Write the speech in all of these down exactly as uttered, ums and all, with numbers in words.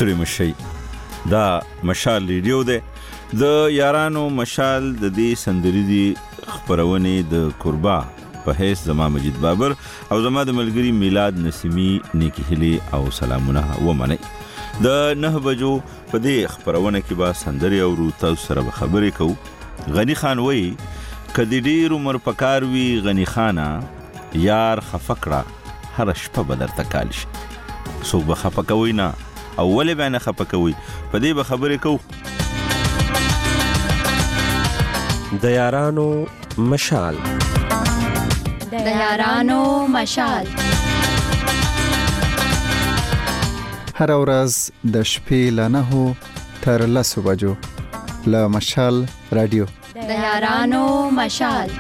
ستړي مشي. دا مشال ریډیو دی. د یارانو مشال د دې سندري دی خبرونه د قربا په هیڅ زما مجید بابر او زما د ملګری میلاد نسیمی نیکی هلی او سلامونه ومنئ. د نه بجو په دې خبرونه کې با سندري او تاسو سره خبرې کوو. غنی خان وای کدی ډیر عمر پکار وی غنی خانا یار خفقړه هر شپه بدر تکالش سو به خفقوي نه اول به نه خفقوي په دې به خبرې کوو. د یارانو مشال د یارانو مشال هر ورځ د شپې له نهو تر لسو بجو له مشال رادیو د یارانو مشال.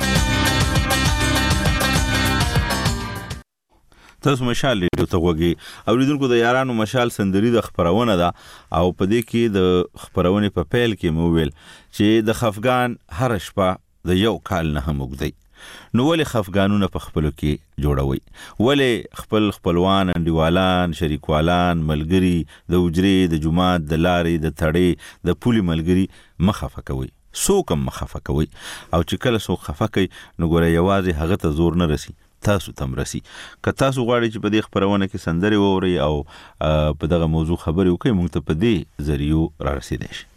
تاسو مشال ریډیو ته وګورئ. اوریدونکو د یارانو مشال سندري د خبرونه ده او په دې کې د خبرونه په پیل کې مو ویل چې د خفغان هر شپه د یو کال نه هم وګدي. نو ولې خفغانونه په خپل کې جوړوي؟ ولې خپل خپلوان انډیوالان شریکوالان ملګری د وجري د جماعت د لارې د تړې د پولي ملګری مخافه کوي؟ سو کم مخافه کوي او چې کله سو خفه کوي نو ګوره یوازې هغه ته زور نه رسی تاسو تم رسی. که تاسو غواړئ چې په دې خبرونه کې سندري ووري او په دغه موضوع خبرې وکړئ موږ ته په دې ذریعو را رسیدئ شي.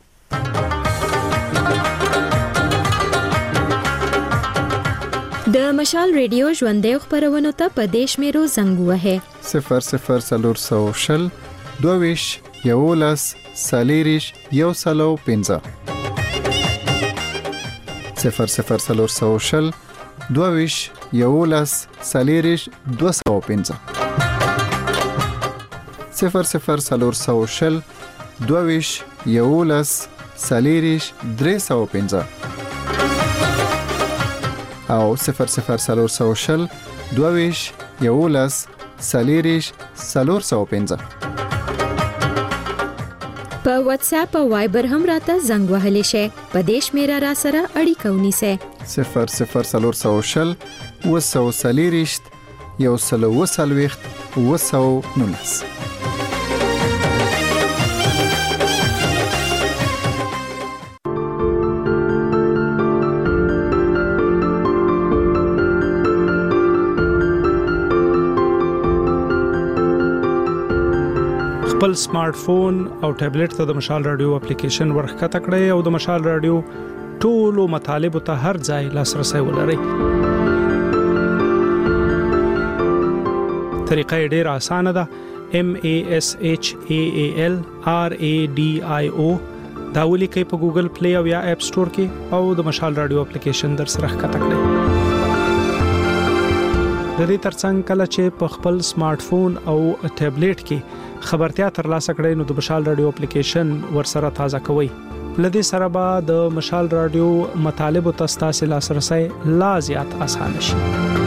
د مشال ریډیو ژوندې خبرونه ته په دیش میرو زنګ وهه صفر صفر سلور سو شل دوویش یولس سالیریش یو سلو پنځه صفر صفر سلور سو شل دوویش یولس سالیریش دو سو پنځه صفر صفر سلور سو شل دوویش یولس سالیریش درې سو پنځه او صفر صفر سلور سو شل دوویش یولس سالیریش سلور سو پنځه. په واتس اپ او وایبر هم راته زنګ وهلی شي. په دیش میرا را سره اړیکه ونیسه صفر صفر سلور سو شل وسو سالیریشت یو سلو وسلويخت وسو نونس. خپل سمارټ فون او ټابلیټ ته د مشال رادیو اپلیکیشن ورخکته کړئ او د مشال رادیو ټولو مطالب ته هر ځای لاسرسي ولرئ. طریقه ډیره اسانه ده. M A S H A A L R A D I O دا ولیکئ په ګوګل پلی او یا اپ سٹور کې او د مشال رادیو اپلیکیشن در سره ښکته کړئ. د دې ترڅنګ کله چې په خپل سمارټ فون او ټابلیټ کې خبرتیا ترلاسه کړئ نو د مشال رادیو اپلیکیشن ورسره تازه کوئ. لدې سره به د مشال رادیو مطالب ته ستاسو لاسرسي لا زیات آسان شي.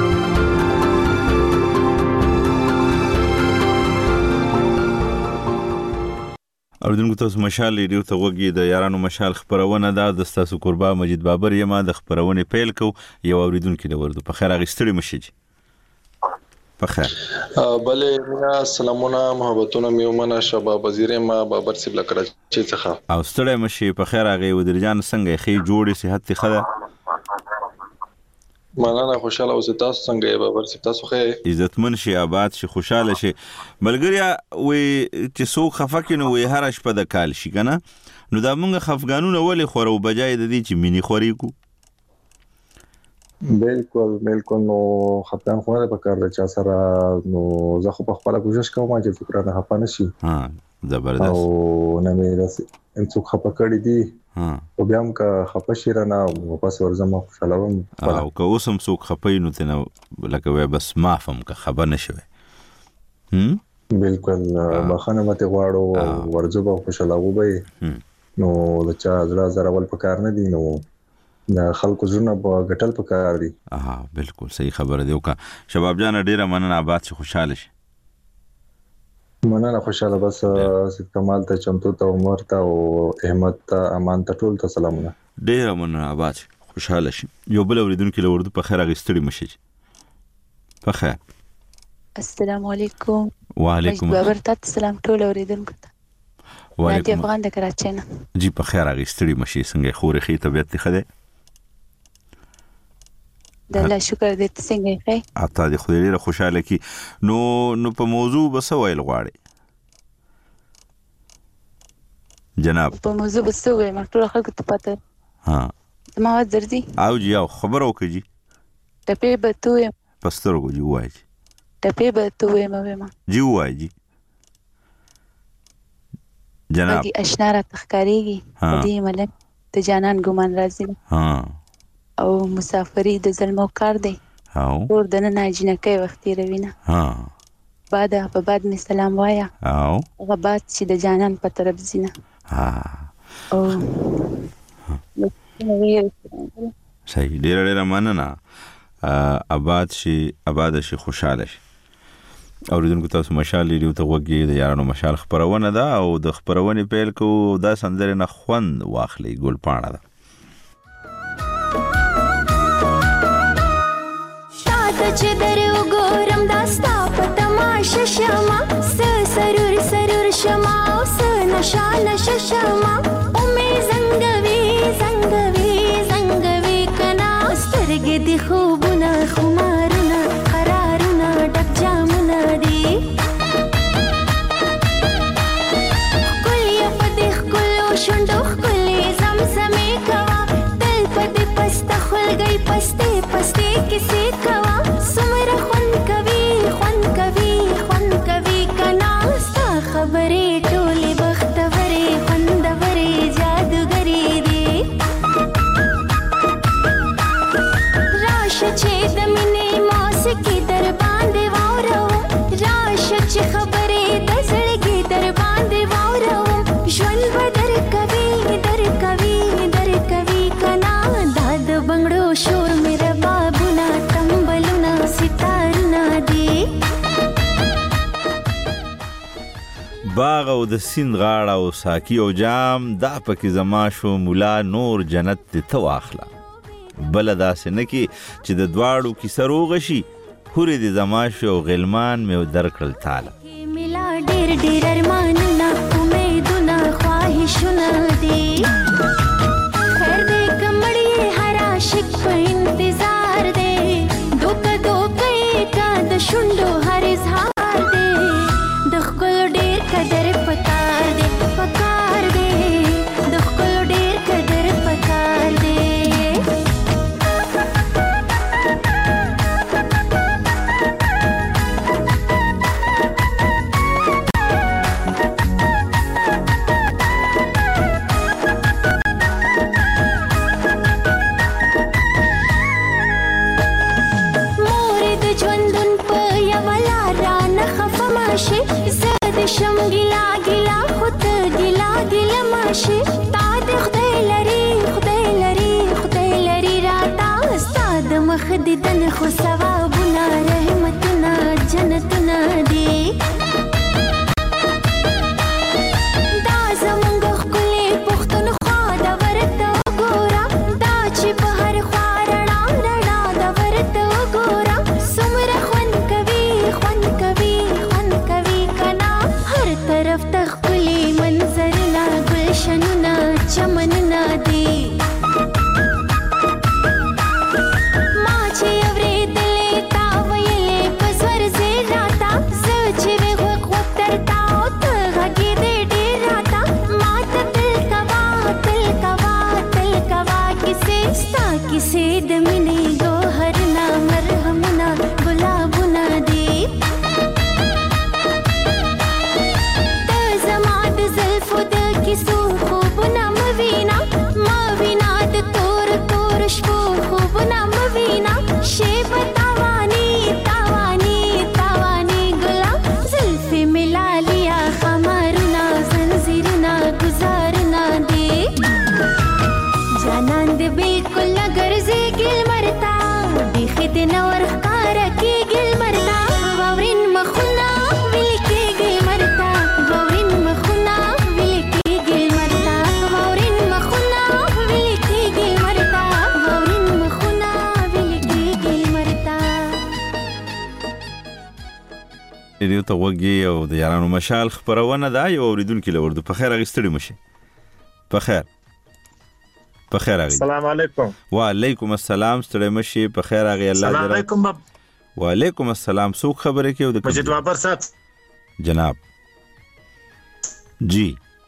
اوریدونکو تاسو مشال ریډیو ته وګورئ. د یارانو مشال خبرونه ده د تاسو قربا مجید بابر یم د خبرونه پیل کو. یو اوریدونکو د ورده په خیر اغستړي مشي بخیر. بله سلامونه محبتونه میومنه شباب وزیر ما بابر سیبل کراچي څخه او ستړی مشي په خیر هغه ودرجان څنګه خې جوړې صحت خله مننه خوشاله اوسه. تاسو څنګه بابر سیب تاسو خې عزتمن شي آباد شي خوشاله شي ملګریا وې چې سو خفقینو وې هر شپه د کال شي کنه نو دا مونږ خفقانونه ولې خورو بجای د دې چې مینی خوري کو. بالکل بالکل نو خپلان خو نه پکار چا سره نو زه خو په خپل کوشش کوم چې فکر نه خپانه شي. ها زبردست. او نه مې راس انڅوک خپه کړی دي. ها او بیا هم که خپه شي رانه واپس ورځم خوشاله وم. او که اوس هم څوک خپه نو ته لکه وای بس معفم که خبر نشوي. هم بالکل بخانه مته غواړو ورځو به خوشاله وبې نو د چا زړه زراول پکار نه دي نو د خلکو زونه په غټل پکار دي. اها بالکل صحیح خبره دی. وکا شباب جان ډیره مننه آباد شي خوشاله شي. مننه خوشاله بس کمال ته چمتو ته عمر ته او احمد ته امان ته ټول ته سلامونه. ډیره مننه آباد خوشاله شي. یو بل اوریدونکو له ورده په خیر اغستړي مشي په خیر. السلام علیکم. وعلیکم السلام. ورته سلام ټول اوریدونکو ته. نادي افغان د کراچۍ نه. جی په خیر اغستړي مشي څنګه خوري خې طبيعت خده د الله شکر دې څنګه ښه اته دې خو ډېر خوشاله کی نو نو په موضوع بس ویل غواړي جناب په موضوع بس ویل ما ټول خلک ته پته ها ما درځي او جی او خبر او کجی ټپه به توې پسترګو جی وای ټپه به توې مې ما جی وای جی جناب دې اشنا را تخکاریږي دې ملک ته جانان ګمان راځي ها او مسافری د ظلمو کار دی او ور دنه ناجنه کوي وخت روینه ها بعد په بعد می سلام وایا او هغه بعد چې د جانان په طرف زینه ها او صحیح ډیر ډیر مننه آباد شي آباد شي خوشاله شي اوریدونکو تاسو مشال لیدو ته وګي د یارانو مشال خبرونه ده او د خبرونه پیل کو دا سندره نه خوند واخلي ګل پاڼه ده شاته چې درو ګورم دا ستا په تماشه شمه س سرور سرور شمه او س نشا نشا شمه او مې زنګوي زنګوي زنګوي کنا سترګې دي خوبونه خمارونه قرارونه ډک جامونه دي ښکلې په دې ښکلو شونډو ښکلې زمزمې کوه تل په دې پسته خولګۍ پستې پستې کیسې کوه څومره خوند کوي خوند کوي خوند کوي کنا ستا خبرې ټولې بختورې خوندورې جادوګرې دي راشه چې د مینې موسیقي در باندې واورو راشه چې خبرې د زړګي در باندې واورو ژوند به در کوي در کوي در کوي کنا دا د بنګړو شور مې ربابونه تمبلونه ستارونه دي باغ او د سیند غاړه او ساقي او جام دا پکې زما شو مولا نور جنت ته واخله بل داسې نه کې چې د دواړو کې سروغ شي هورې د زما شو غلمان مې درکړل تعالی ملا ډېر ډېر ارمانونه امیدونه خواهشونه دي خیر دې کمړې هر عاشق په انتظار دی دوکه دوکه کا د شونډو هر اظهار دی د ښکلو ډېر قدر پکار دی پکار دی د ښکلو ډېر قدر پکار دی شم ګلا ګلا خود ګلا ګلا ماشي تا د خدای لري خدای لري خدای لري راتا استاد مخ دې دن خو ثوابونه رحمتونه جنتونه دي دا زمونږ ښکلې پښتونخوا د ورته وګوره دا چې په هر خوا رڼا رڼا د ورته وګوره څومره خوند کوي خوند کوي خوند کوي کنا هر طرف ته ښکلي منظرونه ګلشنونه چمنونه دي ما چې اورېدلې تا ویلې په زور زیر راته زه چې وې غوږ غوږ درته او ته غږېدې ډېر راته ما ته تل کوه تل کوه تل کوه کیسې ستا کیسې د مینې ګوهرونه مرهمونه ګلابونه دي کیسو خوبونه موینا موینا د تور تور شپو خوبونه موینا شیب تاوانی تاوانی تاوانی ګلا زلفی ملالیا خمارونه زنجیرونه گزارونه دی جانان دې بالکل ګرځي ګل مرتا دیخې دې نور ښکار کې ګل مرتا واورین مخونه ویل کې ګل مرتا واورین مخونه ریډیو ته وګي او د یارانو مشال خبرونه دا یو اوریدونکو لورد په خیر اغستړي مشه په خیر په خیر اغي السلام علیکم وعلیکم السلام ستړي مشه په خیر اغي الله السلام علیکم باب وعلیکم السلام سو خبره کې د مجید وابر صاحب جناب جی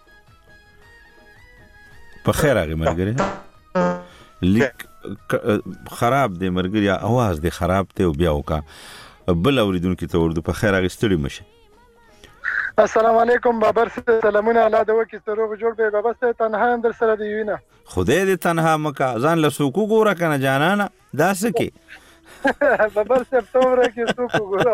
په خیر اغي مرګره لیک خراب دی مرګریا आवाज دی خراب ته او بیا وکا بل اوریدونکو ته ورته په خیر اغستړي مشه السلام علیکم بابر سلامونه الله د وکی ستروغ جوړ به بابا ست تنها اندر سره دی وینه خدای دې تنها مکا ځان له سوکو ګوره کنه جانانا داسه کې بابر سپتمبر کې سوکو ګوره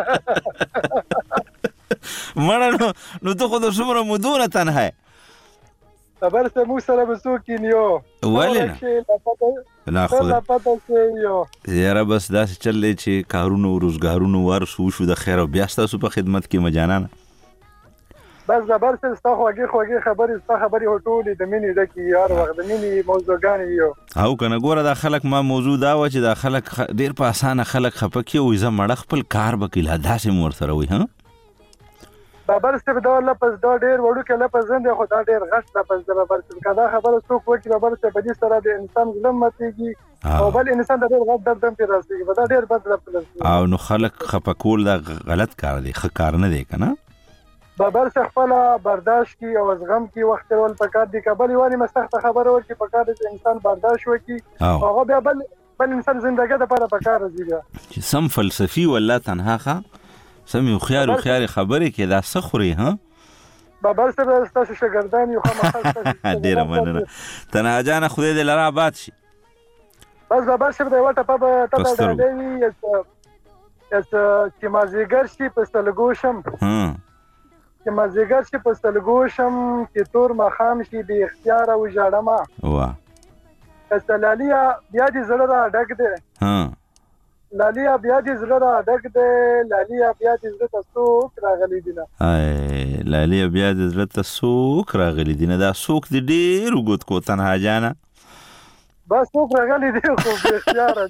مړ نو ته خو د څومره مودونه تنها بابر سه مو سره بسوکین یو ولنه نه خدای یاره بس داسې چلې چې کارونو روزګارونو ورسو شو د خیر او بیا ستاسو په خدمت کې مجانانه بس بابر سه ستا خوږی خوږی خبرې ستا خبرې هټولې د مینې ډکې یار وخت د مینې موضوعګانې یو او کنه ګوره دا خلک ما موضوع دا و چې دا خلک ډېر په اسانه خلک خپه کوي او زه مړه خپل کار به کوي لا داسې مور سره وي ها بابر سه دا لپس دا ډېر وړو کې لپس زند خو دا ډېر غټ لپس دا بابر سه کدا خبره څوک وکړي بابر سه په دې سره د انسان ظلم متيږي او بل انسان د ډېر غټ درد هم پیراسي دا ډېر بد لپس او نو خلک خپه کول دا غلط کار دی ښه کار نه دی کنه بابر سه خپل برداشت کی او زغم کی وخت ورول پکار دی کبل یواني مستخ خبره ورکی پکار دی انسان برداشت وکي هغه بیا بل بل انسان ژوندګي د لپاره پکار دی سم فلسفي ولا تنها ښه سم یو خيار او خيار خبره کې دا سخوري ها بابر سره تاسو شګردان یو خامخا ډیره مننه تنها جان خدای دې لرا آباد شي بس بابر سره د وټه په ته د دی اس چې مازیګر شي په ستلګوشم ها چې مازیګر شي په ستلګوشم چې تور مخام شي به اختیار او جاړما وا استلالیا بیا دې زړه را ډک دی ها لالیا بیا دې زړه را ډک دی لالیا بیا دې زړه ته څوک راغلی دی نه ای لالیا بیا دې زړه ته څوک راغلی دی نه دا څوک دې ډېر وګت کو تنها جانا بس څوک راغلی دی خو به اختیار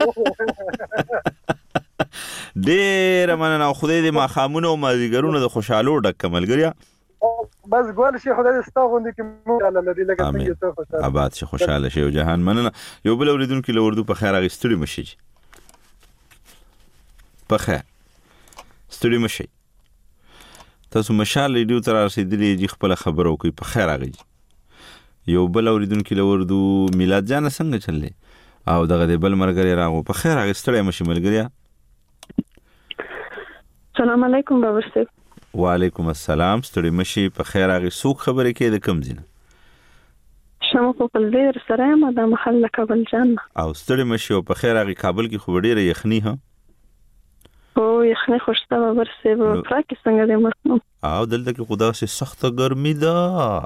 ډېر مننه خدای دې ما خامونه او مازیګرونه د خوشاله ډک کملګریا بس ګول شي خدای دې ستا غوندې کې مو الله لري لکه څنګه ته خوشاله آباد شي خوشاله شي او جهان مننه یو بل اوریدونکو له اردو په خیر اغستړي مشي په خیر ستړي مشي تاسو مشال ریډیو تر رسیدلی جی خپل خبرو کوي په خیر اغي یو بل اوریدونکو له اردو میلاد جان څنګه چللې او دغه بل مرګري راغو په خیر اغستړي مشي ملګریا السلام علیکم بابر صاحب وعلیکم السلام ستړي مشي په خیر اغي سوق خبرې کې د کم زینه شمو په پلویر سره ما د محله کابل جان او ستړي مشي او په خیر اغي کابل کې خو ډیره یخني ها او یخني خوشته بابر صاحب پراکه څنګه دې مرنو او دلته کې خدا سي سخت ګرمي ده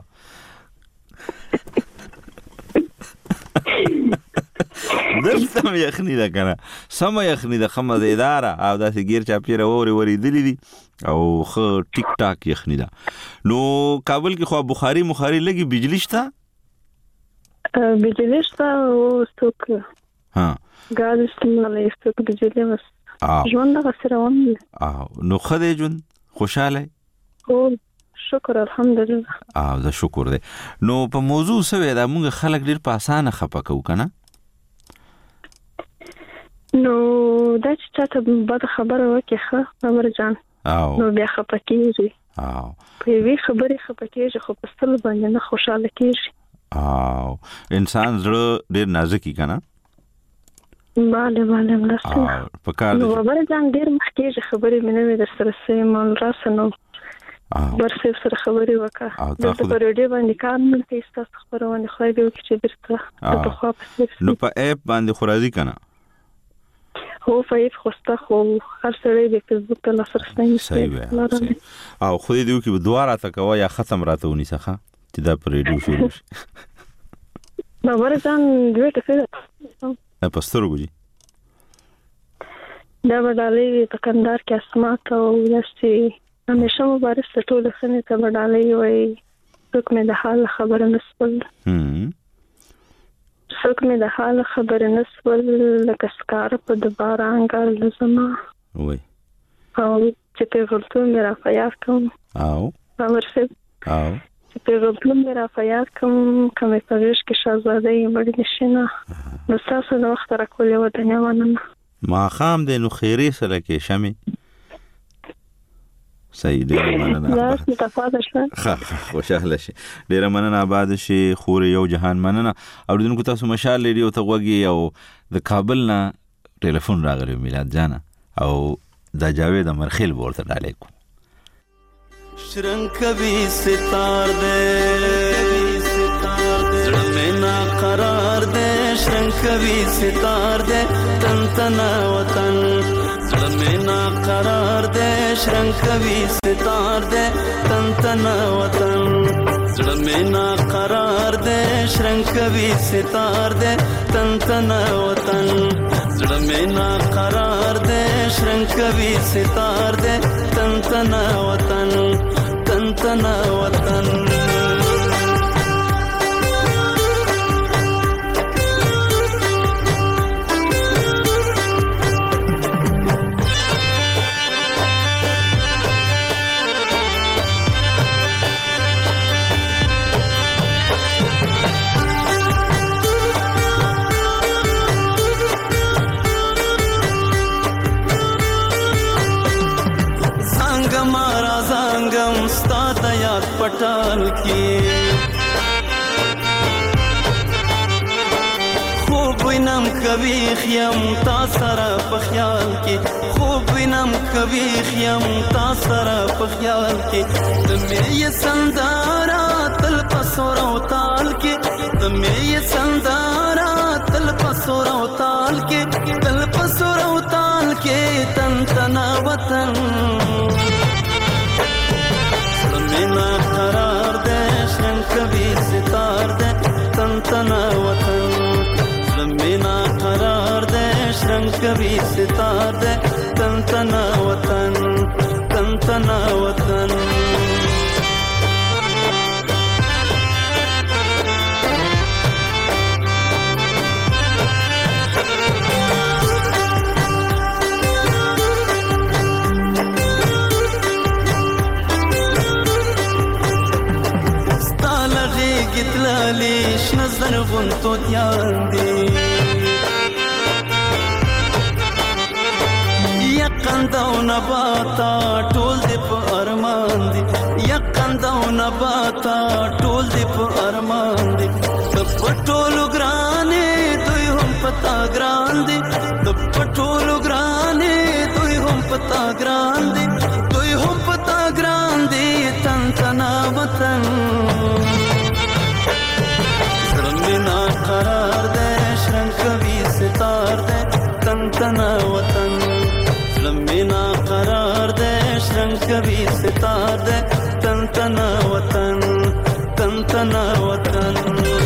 دلته مې یخني ده کنه سم یخني ده خمه د اداره او داسې غیر چا پیره ووري وری دلی دي او خو ټیک ټاک یخني ده نو کابل کې خو بخاري مخاري لګي بجلی شته بجلی شته او ستوک ها غاز استعمالي ستوک بجلی بس ژوند د غسرون او نو خدای جون خوشاله او شکر الحمدلله او زه شکر دی نو په موضوع سوي دا موږ خلک ډیر په اسانه خپه کوو کنه نو دا چې چاته بد خبره وکړي ښه عمر جان نو بیا خپه کېږي او په یوې خبرې خپه کېږي خو په ستل باندې نه خوشاله کېږي او انسان زړه ډېر نازکي کنه باندې باندې مرسته په کار نو عمر جان ډېر مخکېږي خبرې مې نه در سره سې مال راسنو برسې سره خبرې وکړه د په ریډیو باندې کار نه کوي تاسو خبرونه خو دې وکړي چې درته په خوا په نو په اپ باندې خو راځي کنه هو فایف خوسته خو هر سړی د فیسبوک ته لاسرسي کوي او خو دې وکړي دواره تا کوي یا ختم راته ونیسه چې دا په ریډیو شروع شي نو ورځان دوی ته څه په سترګو دي دا بدالې په کندهار کې اسمات او داسې همیشه مبارک ټول خنه ته بدالې وای څوک مې د حال خبره نسبل هم څوک مې د حال خبره نسبل لکه سکار په د باران ګل زما وای او چې پیغلتون مې را په یاد کوم او بابر صاحب او چې پیغلتون مې را په یاد کوم کومې په غېږ کې شهزاده یې مړ نشي نه نو ستاسو د وخت راکولې وه دنیا مننه ماښام دی نو خیرې سره کې شمې صحیح ډېره مننه لاس مې تفاده شوه ښه ښه خوشحاله شي ډېره مننه آباد شي خورې یو جهان مننه اورېدونکو تاسو مشال ریډیو ته غوږ یې او د کابل نه ټلیفون راغلی میلاد جانه او دا جاوید امرخیل به ورته ډالۍ کوو شرنګ کوي ستار دې زړه مې نا قرار دې شرنګ کوي ستار دې تن تنا وطن زړه مې نا قرار دې شرنګ کوي ستار دې تن تنا وطن زړه مې نا قرار دې شرنګ کوي ستار دې تن تنا وطن زړه مې نا قرار دې شرنګ کوي ستار دې تن تنا وطن تن تنا وطن पटाल की خوب وینم کوي خیم تا سره په خیال کې خوب وینم کوي خیم تا سره په خیال کې د مې سندارا تل پسور او تال کې د مې سندارا تل پسور او تال کې تل پسور او تال کې تن تنا وطن مینا قرار دے شرنگ کبھی ستار دے تن تنا وطن مینا قرار دے شرنگ کبھی ستار دے تن تنا وطن تن تنا وطن گتلالیش نظر غن تو دیان دی یقند او نباتا ټول دی په ارمان دی یقند او نباتا ټول دی په ارمان دی د پټولو ګرانې دوی هم پتا ګران دی د پټولو ګرانې دوی هم پتا ګران دی دوی هم پتا ګران دی تن تنا وطن مینا قرار دے شرنگ کبھی ستار دے تن تنا وطن مینا قرار دے شرنگ کبھی ستار دے تن تنا وطن تن تنا وطن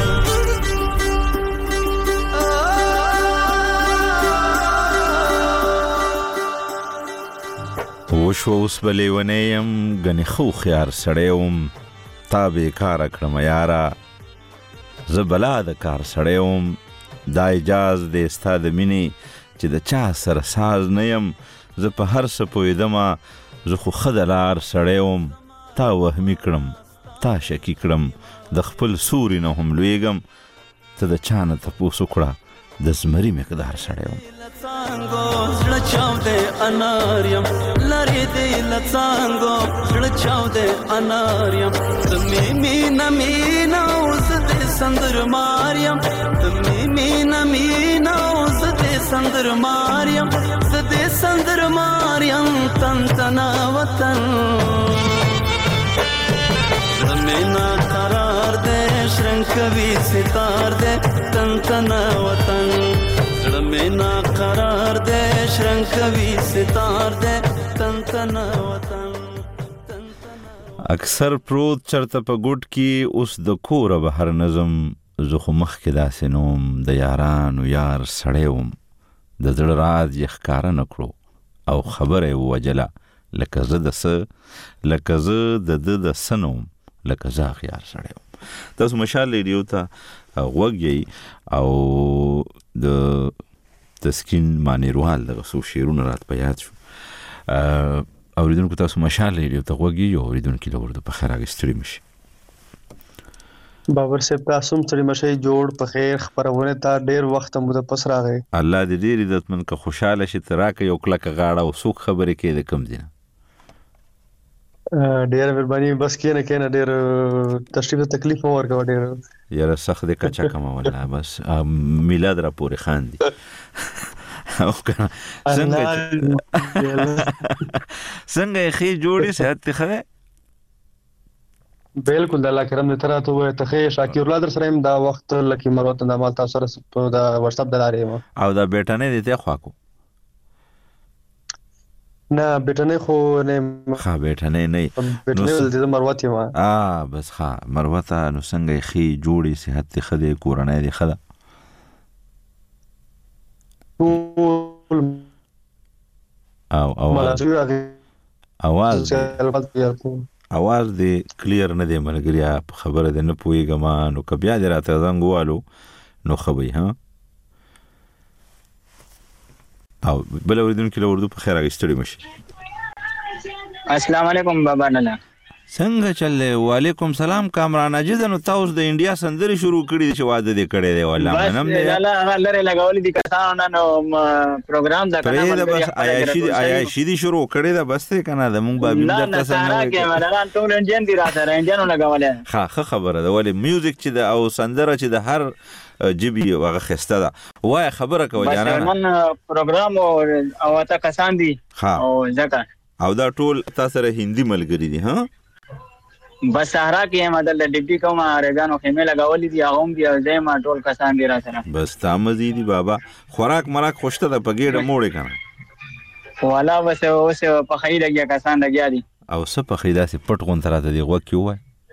وشو اوس بلې ونیم غني خو خيار سړیوم تا به کار کړم یارا زبلا د کار سړیوم دا اجاز د استاد مینی چې د چا سره ساز نه يم زه په هر څه پوهیدم زه خو خدلار سړیوم تا وهمی کړم تا شکی کړم د خپل سوري نه هم لویګم ته د چانه تپوس وکړه د زمري مقدار سړیوم لڅانګو زړه چاو دې اناریم لری دې لڅانګو زړه چاو دې اناریم تمې مینا مینا اوس دې سندر ماریم تمې مینا مینا اوس دې سندر ماریم زدې سندر ماریم تن تنا وطن زمینا قرار دې شرنګ کوي ستار دې تن تنا وطن مینا قرار دے شرنگ کوي ستار دے تن تنا وطن اکثر پروت چرته په ګډ کې اوس د کور بهر نظم زخه مخ کې داسې نوم د یارانو یار سړیوم د زړه راز یې ښکارا نکړو او خبره وجله لکه زه د س لکه زه د د سنوم لکه زه یار سړیوم تاسو مشال ریډیو ته غوږی او د تسکین مانیروال دغه څو شعرونه رات په یاد شو اوریدونکو تاسو مشال ریډیو ته غوږی یو اوریدونکو له ورته په خیر اگستری مشي بابر صاحب تاسو هم سړي مشي جوړ په خیر خبرونه تا ډیر وخت مو د پس راغی الله دې ډیر عزتمن که خوشاله شي تراکه یو کلک غاړه او سوق خبرې کې د کم دینه ډیر مهرباني بس کینه کینه ډیر تشریف تکلیف ورکو ډیر یاره سخت د کچا کما والله بس میلاد را پورې خان دي او کنه څنګه څنګه خې جوړي صحت خره بالکل د الله کرم دې تر ته وې ته شاکر الله در سره دا وخت لکه مروت د مال تاسو سره د واتس اپ دلارې او دا بیٹه نه دي ته خوا کو نه بیٹه نه خو نه ها بیٹه نه نه بیٹه نه د مروت ما اه بس ها مروت نو څنګه خې جوړي صحت خده کورنۍ دي خده او او اواز اواز دی کلیر نه دی ملګریا خبره ده نه پويګم نو کبیا دې راته زنګوالو نو خبي ها او بل اوریدونکو له اردو په خیر اگستری مشي السلام علیکم بابا نانا څنګه چلې وعلیکم سلام کامران اجازه نو تاسو د انډیا سندري شروع کړی چې واده دې کړی دی والله منم دې لا لره لګولې دي کسانو نو پروګرام دا کنه بس آیا شي آیا شي دي شروع کړی دا بس ته کنه د مونږ بابین درته څنګه نه کې مداران ټول انجن دي راځه انجنو لګولې ها خبره ده ولی میوزیک چې د او سندره چې د هر جيبي هغه خسته ده وای خبره کوي جانا نن پروګرام او تا کسان دي او ځکه او دا ټول تاسو سره هندي ملګری دي ها بس سهارا کې مدل د ډیپټي کومه رګانو خیمه لګولې دي هغه هم دي زما ټول کسان دي را سره بس تامزي دي بابا خوراک مراک خوشته د پګېډه موړې کنه والا بس اوس په خیر لګیا کسان لګیا دي او څه په خیدا سي پټ غون تر ته دی وکی وای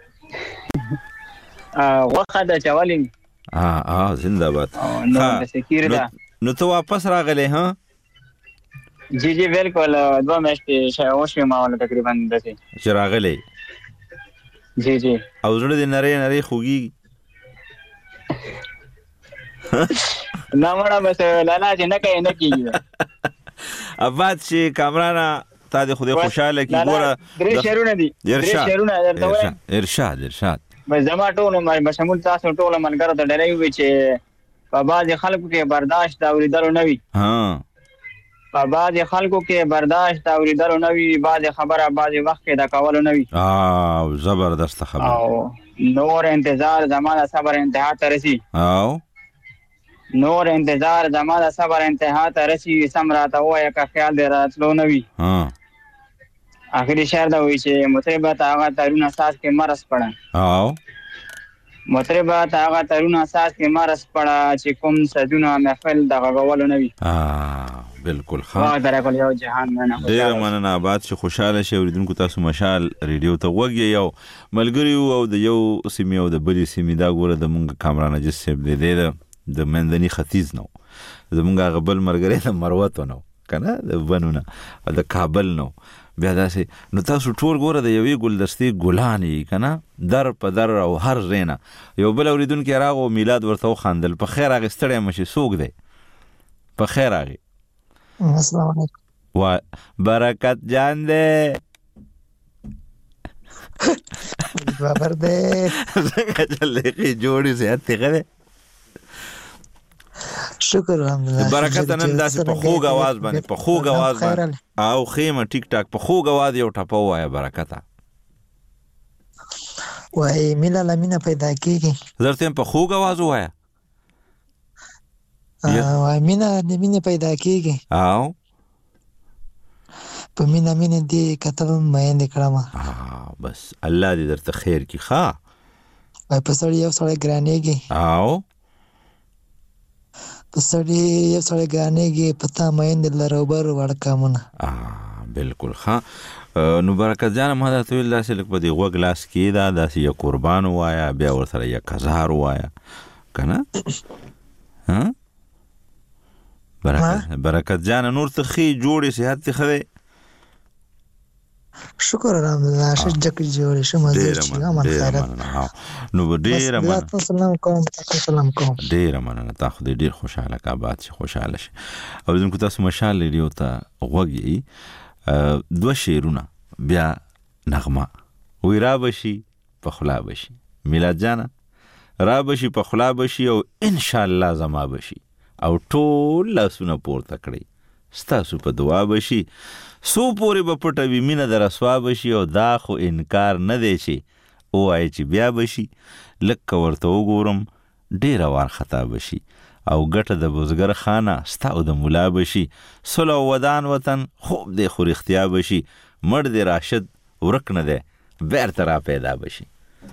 ا وخت د چوالین اه اه زنده باد نو د سکیر ده نو ته واپس راغلې ها جی جی بالکل دوه میاشتې شاوښه ما ول تقریبا دته چې راغلې جی جی او زړه دې نری نری خوږي نه مړه بس لالا چې نه کوي نه کیږي اباد چې کامرانا تا دې خوده خوشاله کی ګوره درې شهرونه دي درې شهرونه درته وایم ارشاد ارشاد بس زما ټول ما شمول تاسو ټول منګره ته ډېرې وی چې په بعض خلکو کې برداشت اوریدلو نه وي ها په بعض خلکو کې برداشت اوریدلو نه وي بعض خبره بعض وخت کې دا کولو نه وي او زبردست خبره او نور انتظار زمانہ صبر انتها ته رسی او نور انتظار زمانہ صبر انتها ته رسی سمراته وای کا خیال دې راتلو نه وي ها اخري شعر دا وی چې مطربات هغه ترون اساس کې مرز پړه او مطربات هغه ترون اساس کې مرز پړه چې کوم سجونه محفل دغه غوولو نه وي ها بالکل ښه وا درکول یو جهان مننه ډیر مننه آباد شي خوشاله شي اوریدونکو تاسو مشال ریډیو ته وګي یو ملګری او د یو سیمه او د بلی سیمه دا ګوره د مونږ کامران جسب دې دې د مندني ختیځ نو زمونږ غبل مرګره د مروت نو کنه د بنونه د کابل نو بیا داسې نو تاسو ټول ګوره د یوې ګلدستې ګلانی کنه در په در او هر زینا یو بل اوریدونکو راغو میلاد ورته خواندل په خیر هغه ستړی مشي سوق دی په خیر هغه السلام علیکم وا برکت جان دے بابر دے څنګه چلې کی جوړی سي اته غره شکر الحمدلله برکت نن داسې په خوږ आवाज باندې په خوږ आवाज باندې او خیمه ټیک ټاک په خوږ आवाज یو ټپو وای برکت وای مینا لمینا پیدا کیږي زرته په خوږ आवाज وای وای مینا د مینې پیدا کیږي او په مینا مینې دې کتب مې نه کړم بس الله دې درته خیر کی ښا وای په سړی یو سړی ګرانېږي او په سړی یو سړی ګرانېږي پتا مې نه لروبر وړکامونه بالکل ښا نو برکت جان ما ته ویل داسې لکه په دې غوږ لاس کې دا داسې یو قربان وایا بیا ور سره یو هزار وایا کنه ها برکت برکت جان نور ته خي جوړي صحت ته خره شکر الحمدلله شجک جوړي شمه زه چې ما خیرت نو ډیر مننه سلام کوم سلام کوم ډیر مننه تاسو دې ډیر خوشاله کا بات شي خوشاله شي او زموږ تاسو مشال ریډیو ته وګي دو شعرونه بیا نغمه وی را بشي په خلا بشي میلاد جانا را بشي په خلا بشي او ان شاء الله زما بشي او ټول لاسونه پورته کړی ستاسو په دعا بشي سو پورې به پټوي مینه در رسوا بشي او دا خو انکار نه دی چې ووایي چې بیا بشي لکه ورته وګورم ډېره وارخطا بشي او ګټه د بزګر خانه ستا او د ملا بشي صلح و ودان وطن خوب دی خو رښتیا بشي مړ دی راشد ورک نه دی بیرته را پیدا بشي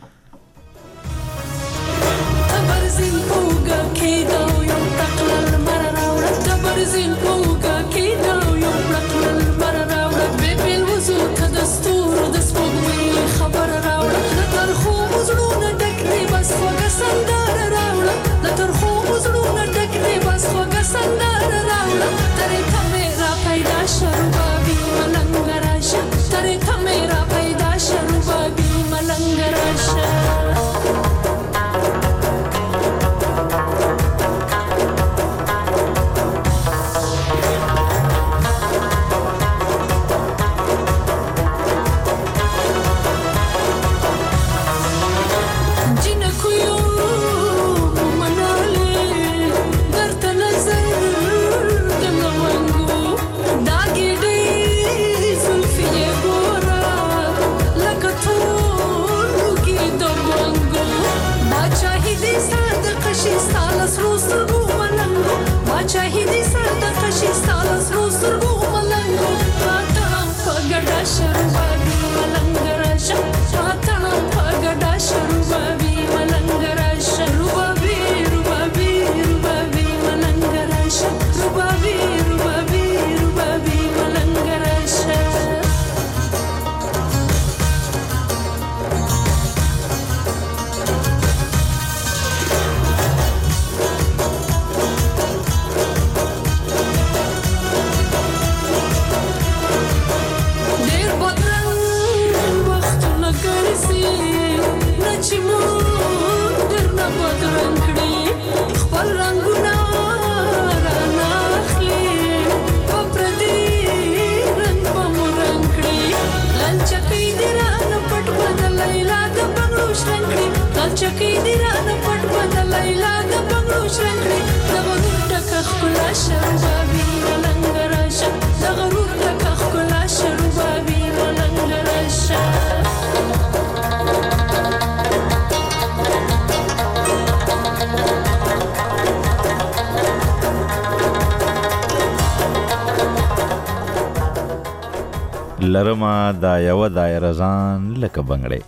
لرما دا یو دایره ځان لکه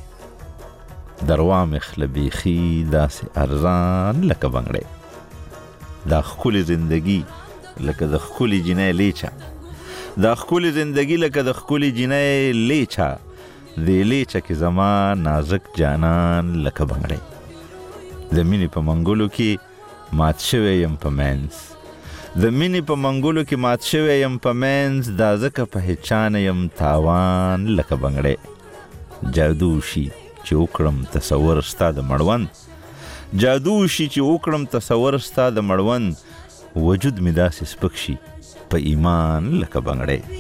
بنګړی دروا مخله بیخي داسې ارزان لکه بنګړی دا ښکلې زندګي لکه د ښکلې جینۍ لیچه دا ښکلې زندګي لکه د ښکلې جینۍ لیچه دې لیچه کې زما نازک جانان لکه بنګړی د مینې په منګولو کې مات شوی یم په منځ د مینې په منګولو کې مات شوی یم په منځ دا ځکه په هیچا نه یم تاوان لکه بنګړی جادو شي چې وکړم تصور ستا د مړوند جادو شي چې وکړم تصور ستا د مړوند وجود مې داسې سپک شي په ایمان لکه بنګړی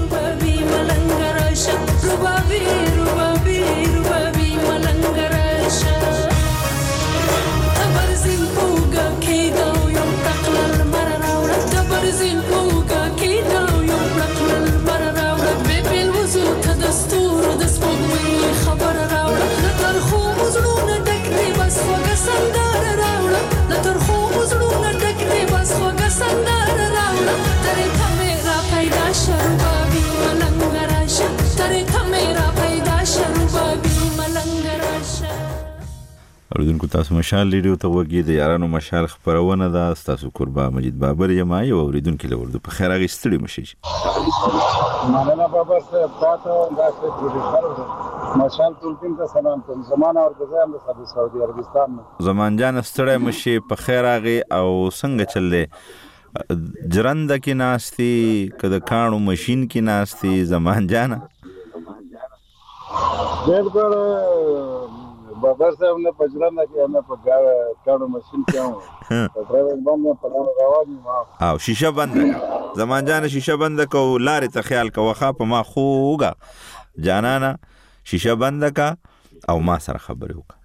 اوریدونکو تاسو مشال ریډیو ته وګورئ د یارانو مشال خبرونه ده تاسو قربا مجید بابر یم یو اوریدونکو له ورده په خیر هغه ستړي مشي مولانا بابا صاحب تاسو دا څه پروډوسر مشال ټولټیم ته سلام کوم زمانہ اور بزایم د سعودي عربستان زمان جان ستړي مشي په خیر هغه او څنګه چلې جرنده کې ناشتي کده کانو ماشين کې ناشتي زمان جان ډېر بابر صاحب نه پجرانه کې نه په کاڼو ماشين کې هم په ډرایور باندې په لاره روان ما او شیشه بند زمان جان شیشه بند کو لارې ته خیال کو وخا په ما خوګه جانانا شیشه بند کا او ما سره خبرې وکړه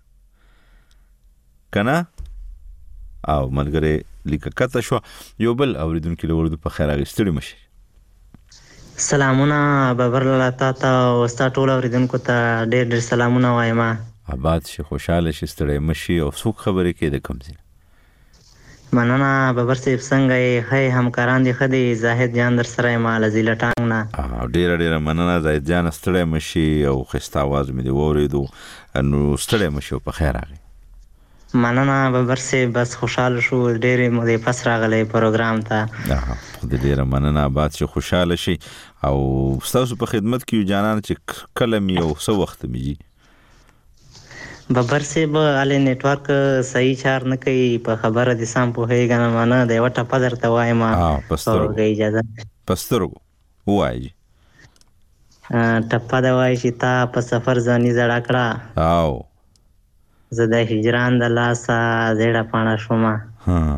کنه او ملګری لیکه کته شو یو بل اوریدونکو له ورته په خیر اغستړي مشي سلامونه بابر لاله تا ته او ستا ټول اوریدونکو ته ډېر ډېر سلامونه وایم آباد شي خوشاله شي ستړي مشي او څوک خبرې کې د کم زین مننه بابر صاحب څنګه یې هي همکاران دي خدي زاهد جان در سره ما لزیله ټانګ نه ډېر ډېر مننه زاهد جان ستړي مشي او خسته आवाज مې دی وریدو نو ستړي مشي په خیر راغی مننه بابر صاحب بس خوشاله شو ډېر مې پس راغلی پروګرام ته د ډېر مننه آباد شي خوشاله شي او تاسو په خدمت کې جانان چې کلم یو څو وخت میږي بابر صاحب علي نتورک صحیح چار نه کوي په خبره د سم په هیګه نه مانه د وټه پدر ته وایم ها پسترو اجازه پسترو وایي ټپه دا وایي چې تا په سفر ځاني زړه کړه او زه د هجران د لاسه زیړه پاڼه شوم ها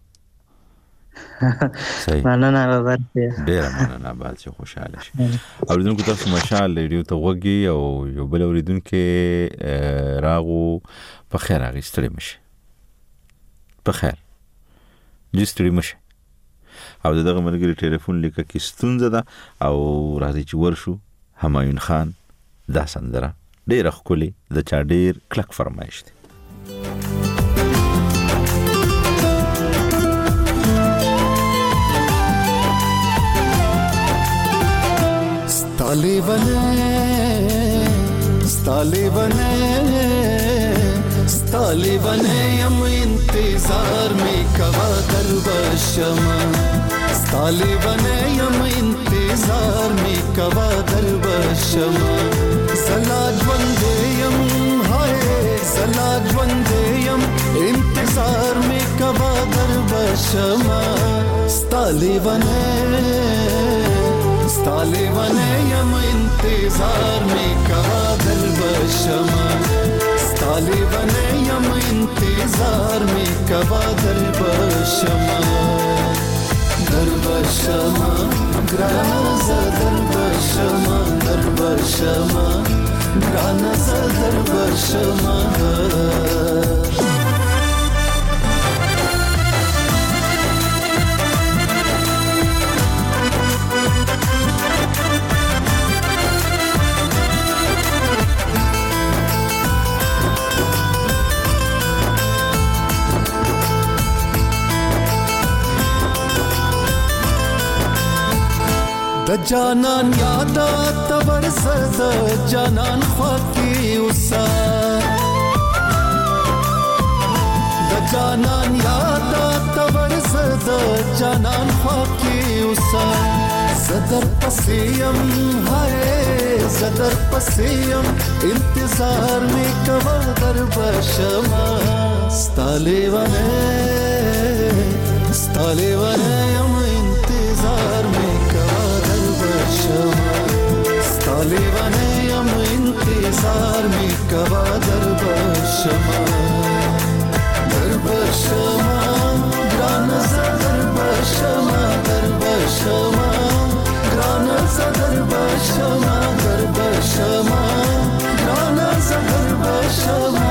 صحیح مننه بابر صاحب ډېر مننه آباد شي خوشاله شي اوریدونکو تاسو مشال ریډیو ته وګي او یو بل اوریدونکو راغو په خیر اغستړي مشي په خیر جستړي مشي او دغه مرګري ټلیفون لیکه کې ستونزه ده او راځي چې ورشو همایون خان دا سندره ډېر ښکلي د چا ډېر کلک فرمایش دی ستالی بنے ستالی بنے ستالی بنے یم انتظار میں کوا در بشما ستالی بنے یم انتظار میں کوا در بشما زلاج بندے یم ہائے زلاج بندے یم انتظار میں کوا در بشما ستالی بنے ستالی بنے یم انتظار میں کوا در بشما ستالی بنے یم انتظار میں کوا در بشما در بشما گراز در بشما در بشما گراز در بشما د جانان یادا تبر سر د جانان خواکی اوسا د جانان یادا تبر سر د جانان خواکی اوسا زدر پسیم ہائے زدر پسیم انتظار میں کوا در بشما ستالی ونے ستالی ونے یم انتظار میں ستالی بنے یم انتظار میں کوا در بشما در بشما گران در بشما در بشما گران در بشما در بشما گران در بشما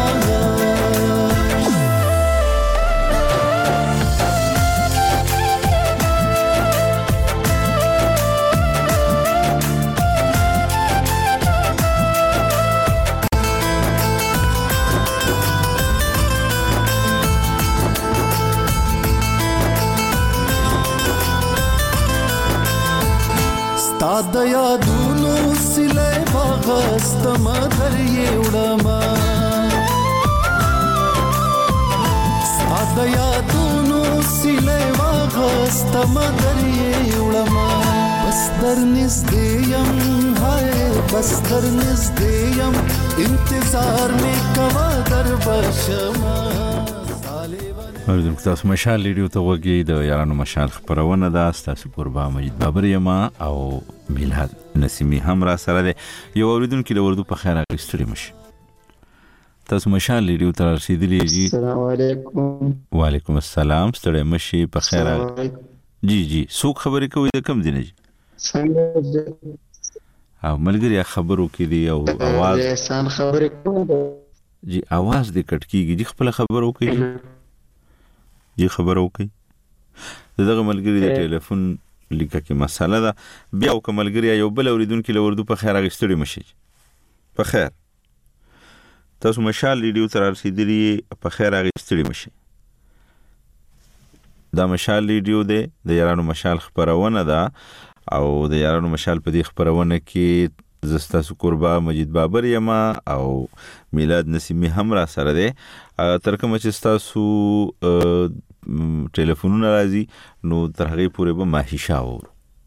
د یادونو سلې باغستم در یوړما د یادونو سلې باغستم در یوړما بس در نږدې یم هاي بس در نږدې یم انتظار مې کوا در بشما اوریدونکو تاسو مشال ریډیو ته وګورئ د یارانو مشال خبرونه ده تاسو قربا مجید بابر یما او میلاد نسیمی هم را سره ده یو اوریدونکو له وردو په خیر اغستړي مشي تاسو مشال ریډیو ته رسیدلی جی. السلام علیکم. وعلیکم السلام. ستړی مشي په خیر. جی جی څوک خبرې کوي د کم دینه جی؟ څنګه او ملګری خبرو کې دی او आवाज احسان خبرې کوي جی आवाज دې کټ کیږي جی خپل خبرو کوي جی خبرو کوي دغه ملګری د ټلیفون لیکه کې مساله ده بیا او کملګری یو بل اوریدونکو لوردو په خیر غستړي مشي په خیر تاسو مشال ریډیو تر رسیدلی په خیر غستړي مشي دا مشال ریډیو دی د یارانو مشال خبرونه ده او د یارانو مشال په دې خبرونه کې زستا قربا مجید بابر یما او میلاد نسیمی هم را سره دی تر کوم چې تاسو ټلیفونونه راځي نو تر هغه پورې به ماهیشا اور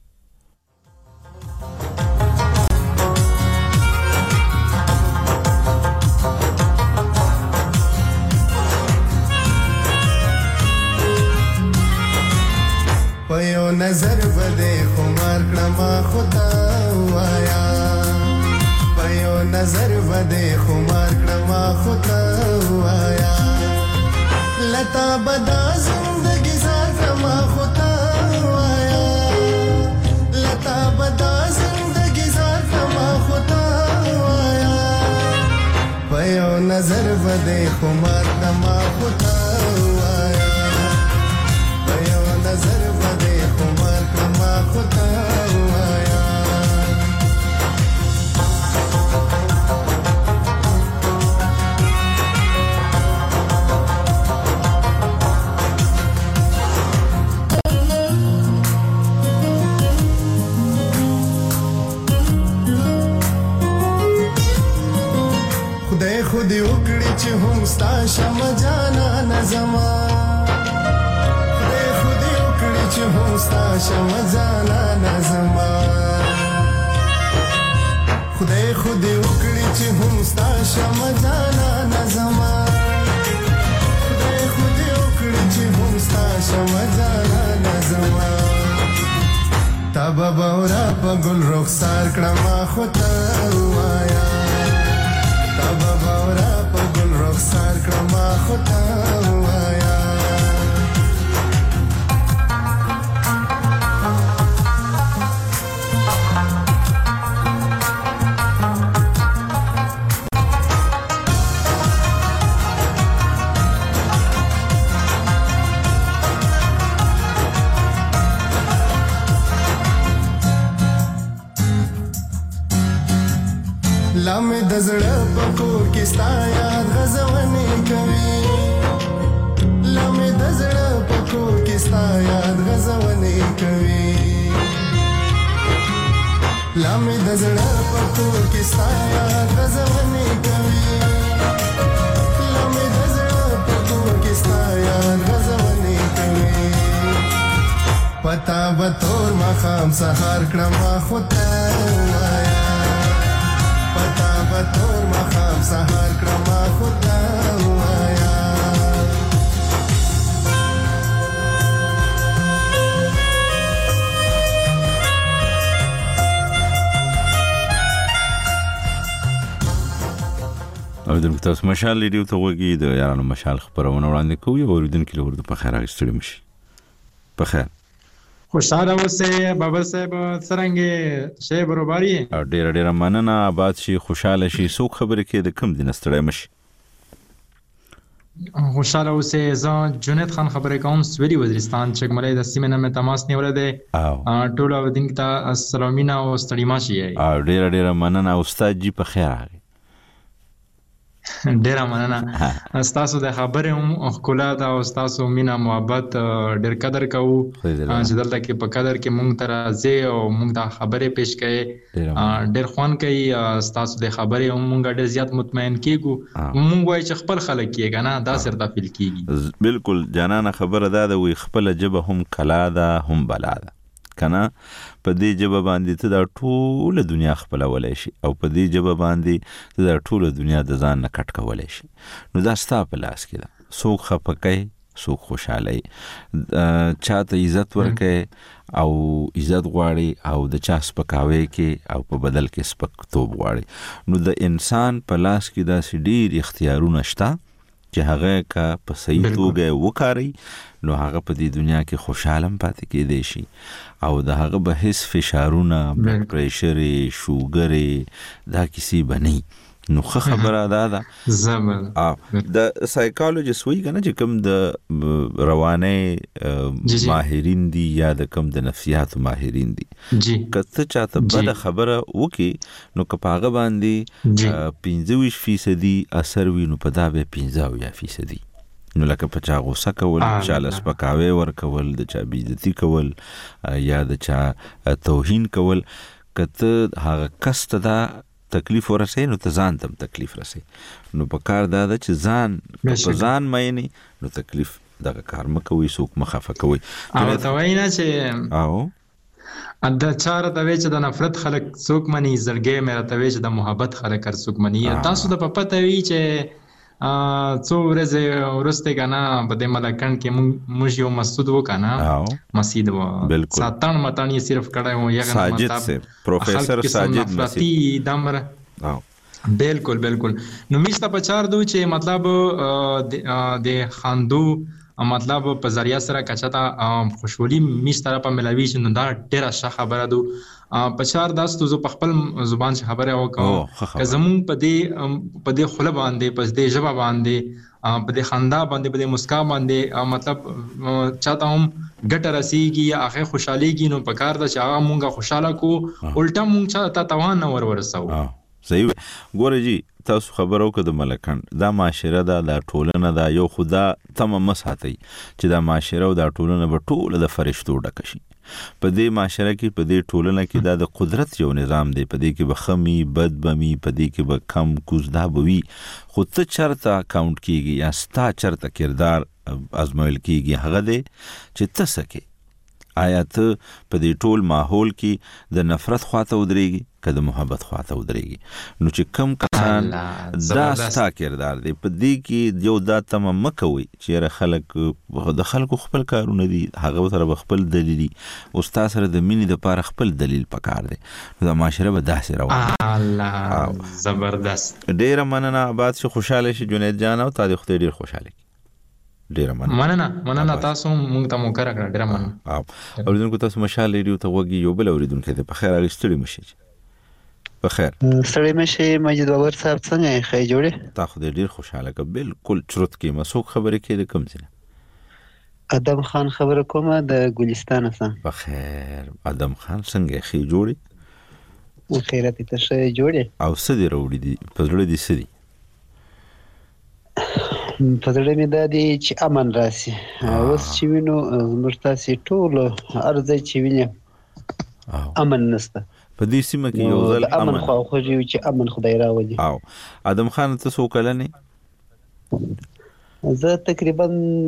پيو نظر بده خمار کړما خدا وایا پيو نظر بده خمار کړما خدا وایا لتا بدا زندگی زار کړما خدا وایا لتا بدا زندگی زار کړما خدا وایا پيو نظر بده خمار کړما خدا وایا پيو نظر خدا وایا خدای خودی وکړي چې هم ستا شم جانا نظما چې هم ستا شم جانا نظما خدای خودی وکړي چې هم ستا شم جانا نظما خدای خودی وکړي چې هم ستا شم جانا نظما تا بابا ورا په ګل رخسار کړما خدا وایا تا بابا ورا په ګل رخسار کړما خدا وایا لمه د زړه په کور کې ستا یاد غزونې کوي لمه د زړه په کور کې ستا یاد غزونې کوي لمه د زړه په کور کې ستا یاد غزونې کوي لمه د زړه په کور کې ستا یاد غزونې کوي پتا به تور مخام سحر کړم خدا وایا پتا به تور مخام سحر کړم خدا وایا او د تاسو مشال ریډیو ته وګورئ د یارانو مشال خبرونه وړاندې کوي او اوریدونکو له ورته په خیر راغستړي مشي په خیر خوشاله اوسه بابا صاحب څنګه شی برابرۍ ډیر ډیر مننه آباد شي خوشاله شي سو خبره کې د کم دین ستړی مشي خوشاله اوسه زه جنید خان خبرې کوم سویلي وزیرستان چګملې د سیمه نه تماس نیولې ده ټول ودین ته السلامینه او ستړي ماشي ډیر ډیر مننه استاد جی په خیر راغی ډیر مننه تاسو د خبرې هم خلا دا او تاسو مینا محبت ډیر قدر کوو چې دلته کې په قدر کې مونږ ترازه او مونږ د خبرې پیش کړي ډیر خوان کوي تاسو د خبرې هم مونږ ډیر زیات مطمئن کیږو مونږ وایي چې خپل خلک کېږي نه دا سره تفصیل کیږي بالکل جانانه خبره ده د وی خپل جبه هم کلا ده هم بلا ده کنه په دې جبه باندې ته د ټوله دنیا خپل ولای شي او په دې جبه باندې ته د ټوله دنیا د ځان نه کټ کولای شي نو دا ستا په لاس کې ده څوک خپکای څوک خوشاله چاته عزت ورکړي او عزت غواړي او د چا سپکاوي کې او په بدل کې سپکتوب غواړي نو د انسان په لاس کې داسې ډېر اختیارونه شته چې هغه کا په صحیح توګه وکاري نو هغه په دې دنیا کې خوشاله پاتې کېدی شي او د هغه به هیڅ فشارونه بلډ پریشر شوګر دا کیسې بنئ نو خبره ده ده زمن د سایکالوجیست وی کنه چې کوم د رواني ماهرین دي یا د کوم د نفسیات ماهرین دي جی کته چاته بل خبره وکي نو کپاغه باندې پنځه فیصد اثر وینو په دا به پنځه فیصد نو لکه په چا غوسه کول چاله سپکاوي ور کول د چا بیزتی کول یا د چا توهین کول کته هغه کست دا تکلیف ورسې نو ته ځان تم تکلیف رسې نو په کار دا ده چې ځان په ځان مېنی نو تکلیف دغه کار مکوي څوک مخافه کوي او ته وینا چې او ادا چار ته وی چې د نفرت خلک څوک مني زړګي مې راته وی چې د محبت خلک هر څوک مني تاسو د پپته وی چې څو ورځې ورسته کنه په دې ملکان کې موږ یو مسجد وکنه مسجد و ساتن متانی صرف کړه و یا ساجد سے پروفیسر ساجد مسجد دمر بالکل بالکل نو میستا په چار دو چې مطلب د خاندو مطلب په ذریعہ سره کچتا خوشحالي میستا په ملاوي چې نو دا ډیره ښه خبره ده په چار داستو زه په خپل زبان څخه خبره وکم که زمون په دې په دې خله باندې په دې ژبه باندې په دې خندا باندې په دې مسکا باندې مطلب چاته هم ګټه رسیږي یا هغه خوشحاليږي نو په کار د چې هغه مونږه خوشاله کو الټا مونږ چاته توان ور ورسو صحیح ګوره جی تاسو خبرو که د ملکان دا معاشره دا د ټولنه دا یو خدا تم مساتي چې دا معاشره او دا ټولنه به ټول د فرشتو ډک شي په دې معاشره کې په دې ټولنه کې دا د قدرت یو نظام دی په دې کې به خمی بد بمی په دې کې به کم کوزدا بوي خو ته چرته اکاونټ کیږي یا ستا چرته کردار ازمایل کیږي هغه دی چې ته سکه آیا ته په دې ټول ماحول کې د نفرت خواته ودرېږي که د محبت خواته ودرېږي نو چې کم کسان دا ستا کردار دی په دې کې یو دا تمه مکوي چې خلک د خلکو خپل کارونه دي هغه سره خپل دلیل او ستا سره د مینې دپاره خپل دلیل پکار دی نو د معاشره به داسې روان الله زبردست ډېره مننه آباد شي خوشحاله شي جنید جان او تا دې خدای ډېر خوشحاله ډیره مننه مننه مننه تاسو مونږ ته مو کار کړ ډیره مننه او اوریدونکو تاسو مشال ریډیو ته وګي یو بل اوریدونکو ته په خیر اغستړي مشي په خیر سړی مشي مجید باور صاحب څنګه خې جوړه تا خو ډیر خوشاله ک بالکل چرت کې مسوک خبره کې د کم ځنه ادم خان خبره کومه د ګلستان څخه په خیر ادم خان څنګه خې جوړي او خیرت ته شې جوړه او سدي وروړي دي په زړه دي سدي په زړه مې د دې چې امن راسي اوس چې وینو زموږ تاسو ټول ارزه چې ویني امن نشته په دې سیمه کې یو ځل امن خو خو چې امن خدای راوړي او ادم خان ته څو کلنې زه تقریبا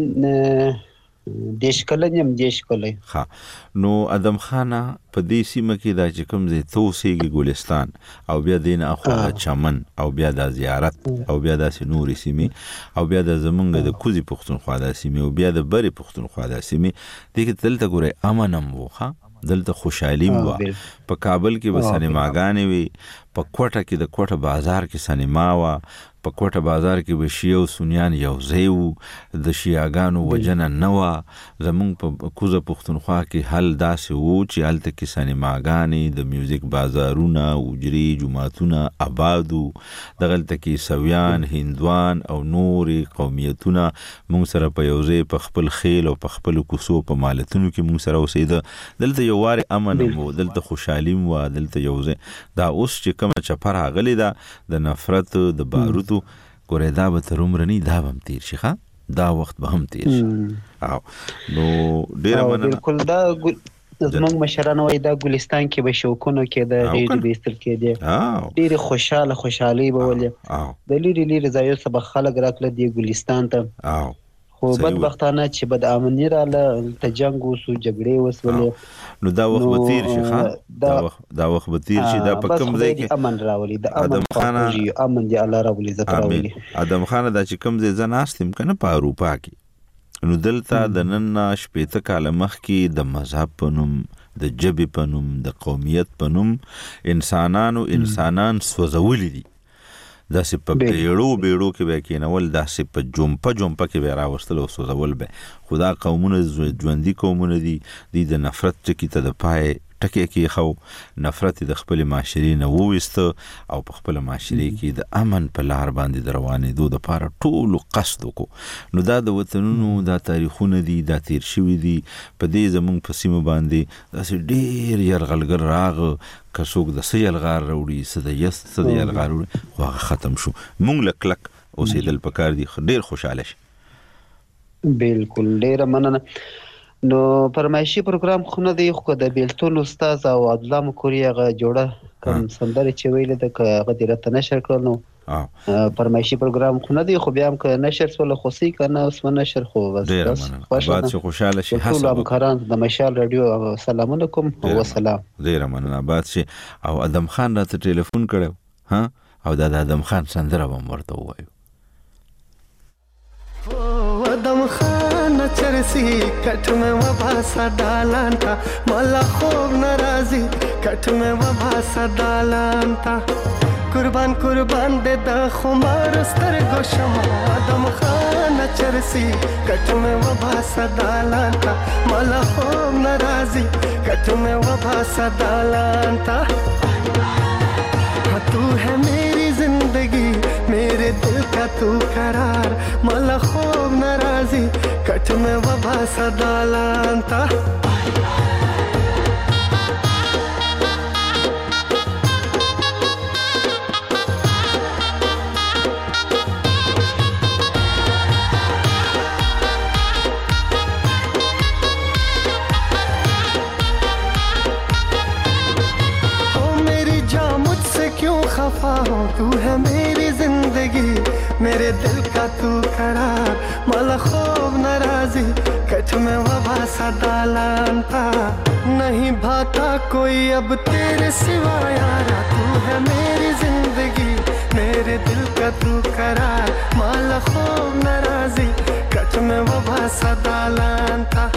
دیش کلنیم دیش کلی ها نو ادم خانه په دې سیمه کې دا چې کوم ځای توسيږي ګلستان او بیا دین اخو چمن او بیا د زیارت او بیا د نوري سیمه او بیا د زمونږ د کوزي پښتونخوا د سیمه او بیا د بری پښتونخوا د سیمه دغه دلته ګوره امنم وخه دلته خوشحالي مو په کابل کې به سینماګانې وي په کوټه کې د کوټه بازار کې سینما وا په کوټه بازار کې به شیعه او سنیان یو ځای وو د شیعاګانو وجنه نه وه زمونږ په کوزه پښتونخوا کې حل داسې وو چې هلته کې سینماګانې د میوزیک بازارونه حجرې جوماتونه آباد وو دغلته کې عیسویان هندوان او نورې قومیتونه مونږ سره په یو ځای په خپل خیل او په خپلو کوڅو په مالتونو کې مونږ سره اوسېده دلته یو وارې امن وو دلته خوشحالي وه دلته یو ځای دا اوس چې کومه چپه راغلې ده د نفرت د بارودو ګورې دا به تر عمره نه دا به هم تیر شي ښه دا وخت به هم تیر شي او نو ډېره مننه بالکل دا زموږ مشران وایي دا ګلستان کې به شوقونه کېده ډېرې به ایستل کېدې ډېرې خوشحاله خوشحالۍ به ولې د لرې لرې ځایو څخه به خلک راتله دې ګلستان ته خو بدبختانه چې بد امني راله ته جنګ وسو جګړې وسولې نو دا وخت به تیر شي ښه دا وخت به تیر شي دا په کوم ځای کې امن راولي د امن خواږي امن دی الله رب العزت راولي ادم خان دا چې کوم ځای ځناستم کنه په اروپا کې نو دلته د نن شپېته کاله مخکې د مذهب په نوم د ژبې په نوم د قومیت په نوم انسانانو انسانان سوځولي دي داسې په بیړو بیړو کې به کېنول داسې په جومپه جومپه کې به راوستل او سوځول به خو دا قومونه ژوندي قومونه دي دوی د نفرت ټکي ته د پای ټکی کې خو نفرت د خپل معاشرې نه وویسته او په خپل معاشرې کې د امن په لار باندې د روانېدو دپاره ټولو قصد وکړو نو دا د وطنونو دا تاریخونه دي دا تیر شوي دي په دې زموږ په سیمه باندې داسې ډېر یرغلګر راغه که څوک د څه یلغار راوړي څه د یس څه د یلغار راوړي خو هغه ختم شو موږ له کلک اوسېدل پکار دي ډېر خوشحاله شي بالکل ډېره مننه نو فرمایشي پروګرام خو نه دی خو د بیلتون استاد او عبدالله مکوري هغه جوړه کوم سندره چې ویلې ده که هغه دې راته نشر کړل نو فرمایشي پروګرام خو نه دی خو بیا هم که نشر سوله خوسي که نه اوس نشر خو بس آباد شي خوشحاله شي ټول همکاران د مشال رادیو سلامونه کوم وسلام ډېره مننه آباد شي او ادم خان راته ټلیفون کړی ها او دا د ادم خان سندره به هم ورته ووایو ادم خان چرسی کټ میں وباسا ډالان تا مالا خوب ناراضي کټ میں وباسا ډالان تا قربان قربان دے د خمار سترګو شمع ادم خان چرسی کټ میں وباسا ډالان تا مالا خوب ناراضي کټ میں وباسا ډالان تا تو ہے میری زندگی میرے دل کا تو قرار مالا خوب ناراضی کٹ میں وبا سا ډالان تا खफा हो तू है मेरी जिंदगी मेरे दिल का तू करार माला खूब नाराजी कठ में वबा सा डालान था नहीं भाता कोई अब तेरे सिवा यारा तू है मेरी जिंदगी मेरे दिल का तू करार माला खूब नाराजी कठ में वबा सा डालान था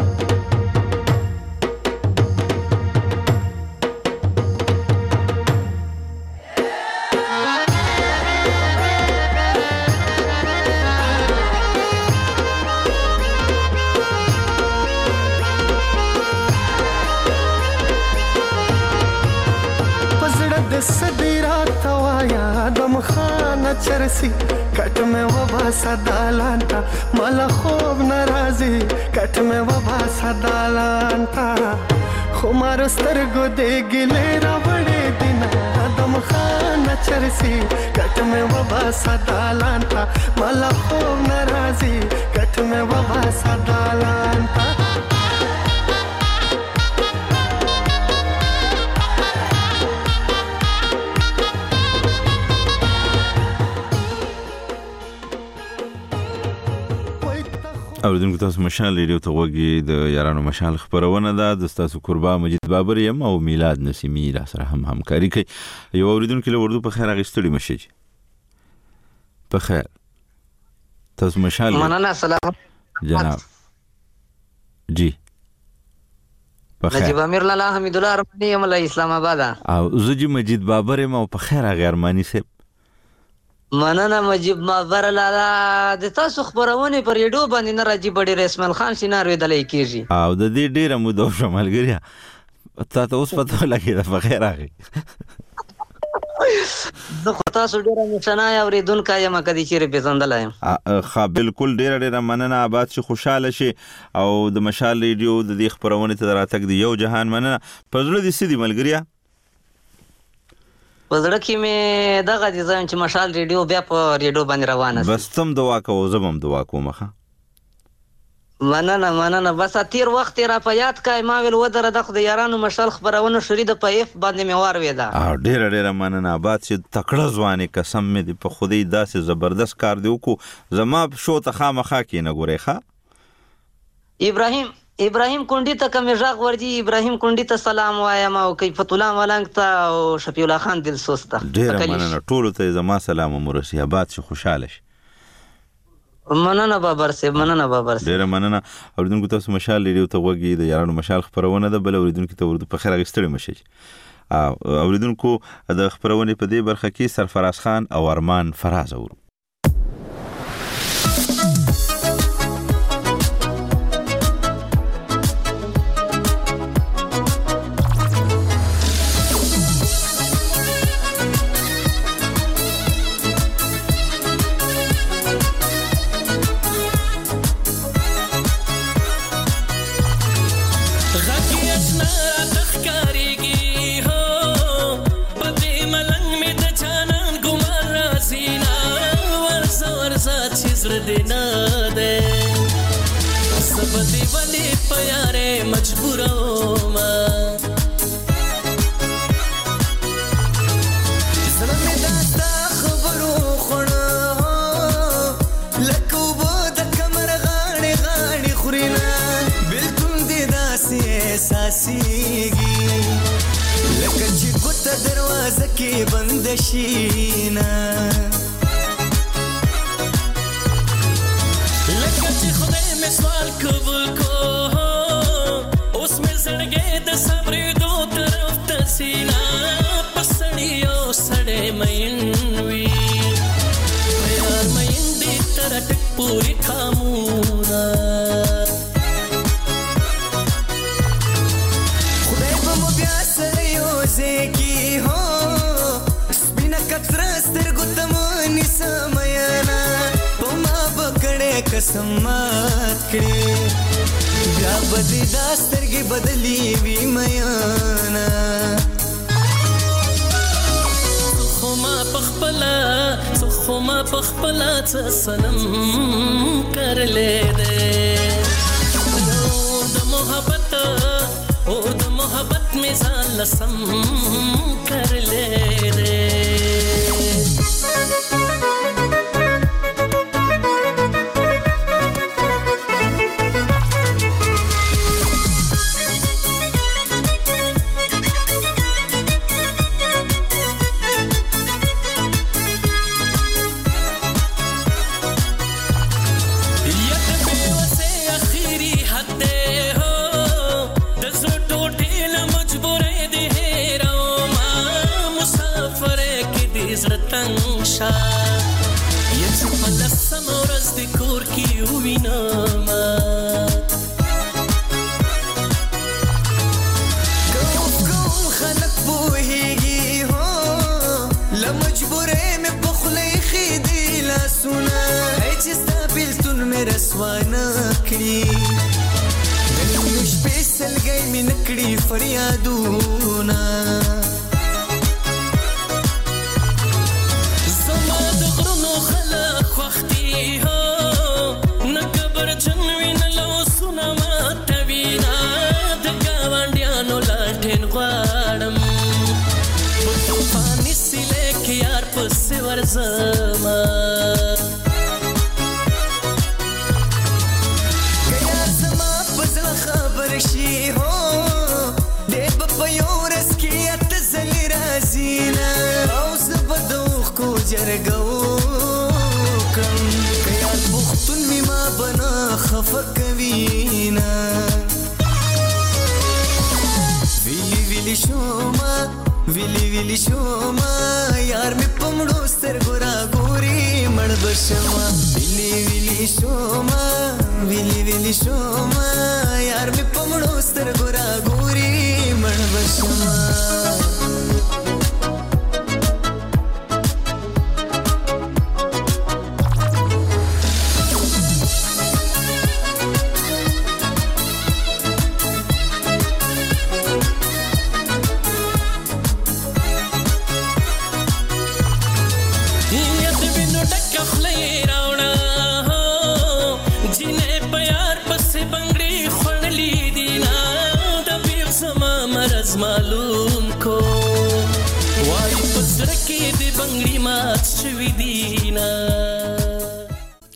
सदीरा तवाया दम खाना चरसी कट में वबा सा डालान था माला खूब नाराजी कट में वबा सा डालान था खुमारो स्तरगो दे गिले बड़े दिन दम खाना चरसी कट में वबा सा डालान था माला खूब नाराजी कट में वबा सा डालान था اوریدونکو تاسو مشال ریډیو ته وګورئ د یارانو مشال خبرونه ده د تاسو قربا مجید بابر یم او میلاد نسیمی را سره هم همکاري کوي یو اوریدونکو له وردو په خیر اغستړي مشي په خیر تاسو مشال مننه سلام جناب جی په خیر نجیب امیر لاله حمید الله ارمانی یم له اسلام آباد او زجی مجید بابر یم او په خیر غیرمانی سه مننه مجيب مابر لاله د تاسو خبرونه پر ریډیو باندې نه راځي بډې رسمن خان سينار ویدلې کیږي او د دې ډیره مو د شمالګریا تا ته اوس پته لګی دا په خیر راغی زه خو تاسو ډیره مشنای اوریدونکو یم کدي چې پیژندل یم ها بالکل ډیره ډیره مننه آباد شي خوشاله شي او د مشال ریډیو د دې خبرونه ته راتګ دی یو جهان مننه پزړه دي سدي ملګریا پزړه کې مې دغه دي ځم چې مشال ریډیو بیا په ریډیو باندې روانه سي بس تم دعا کوو زبم دعا کوم ښه مننه مننه بس تیر وخت را په یاد کای ما ویل ودره د یارانو مشال خبرونه شری د په اف باندې مې وار وېدا ا ډیر ډیر مننه آباد چې تکړه ځواني قسم مې په خودي داسې زبردست کار دی وکړو زما شو ته خامخا کې نه ګورې ښه ابراهيم ابراهيم کونډي ته کوم ژغ ورجی ابراهيم کونډي ته سلام وایم او کیفت الله ملنګ ته او شفیع الله خان دل سوسته ډیر مننه ټول ته زما سلام مرسي آباد شي خوشاله شي مننه بابر صاحب مننه بابر صاحب ډیره مننه. اوریدونکو تاسو مشال ریډیو ته وګورئ د یارانو مشال خبرونه ده. بل اوریدونکو ته ورته په خیر غستړي مشي. اوریدونکو د خبرونه په دې برخه کې سرفراز خان او ارمان فراز اورو.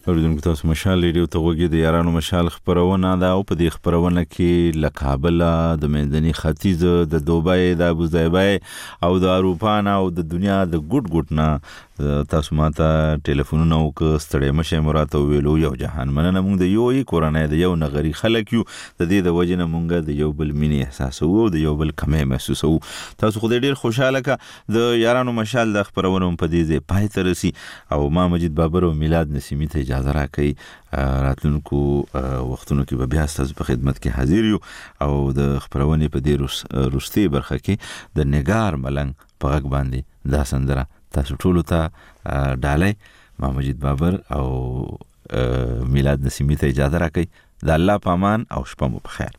اوریدونکو تاسو مشال ریډیو ته وګورئ د یارانو مشال خبرونه دا او په دې خبرونه کې لکابل د مدني ختیځ د دوبای د ابوظبي او د اروپا نه او د دنیا د ګډ ګډ نه تاسو ماته ټلیفونونه او ستړي مشه مراته ویلو یو جهان مننه موږ د یو ای کورونه د یو نغری خلک یو د دې د وجنه موږ د یو بل مینه احساس او د یو بل کمه محسوسو تاسو خو ډیر خوشاله کا د یارانو مشال د خبرونه په دې ځای پای ته رسی او ما مجید بابر او میلاد نسیمی ته اجازه راکړي راتلونکو وختونو کې به بیا تاسو په خدمت کې حاضر یو او د خبرونه په دې روستي برخه کې د نگار ملنګ په غږ باندې دا سندره تاسو ټول ته ډالۍ ما مجید بابر او میلاد نسیمی ته اجازه راکړي د الله پامان او شپه مو بخیر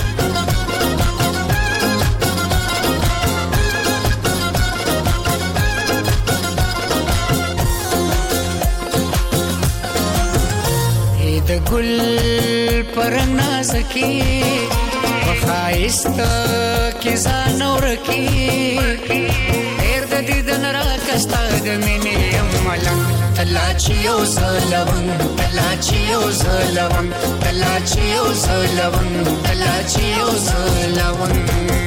د ګل پر نازکی وخایست کی زانور کی هر د دې د نرا کستا د مینې ملنګ تلاچیو زلون تلاچیو زلون تلاچیو زلون تلاچیو زلون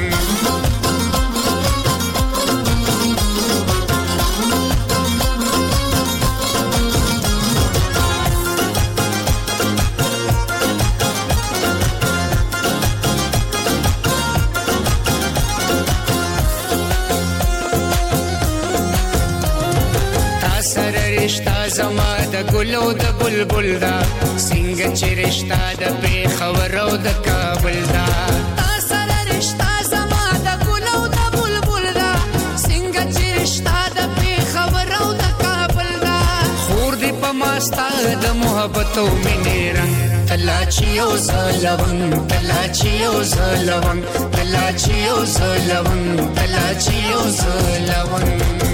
رشتہ زما د ګلو د بلبل دا څنګه چې رشتہ د په خبرو د کابل دا تاسو رشتہ زما د ګلو د بلبل دا څنګه چې رشتہ د په خبرو د کابل دا خور دې په ماستا د محبت او مینې رنگ تلاچیو زلون تلاچیو زلون تلاچیو زلون تلاچیو زلون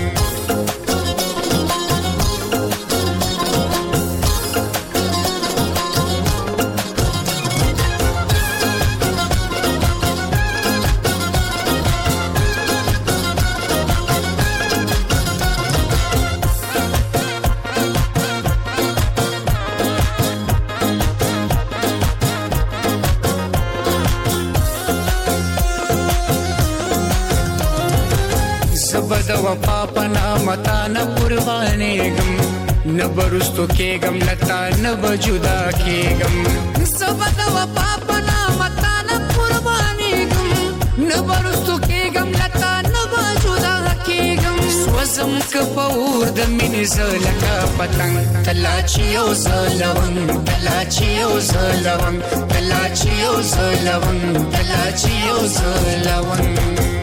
د وفا پنا متا نه قربانېږم نه برستو کېږم لتا نه بجدا کېږم زبا د وفا پنا متا نه قربانېږم نه برستو کېږم لتا نه بجدا کېږم سوزم که پور د مینې زلکا پتنګ تلاچیو زلون تلاچیو زلون تلاچیو زلون تلاچیو زلون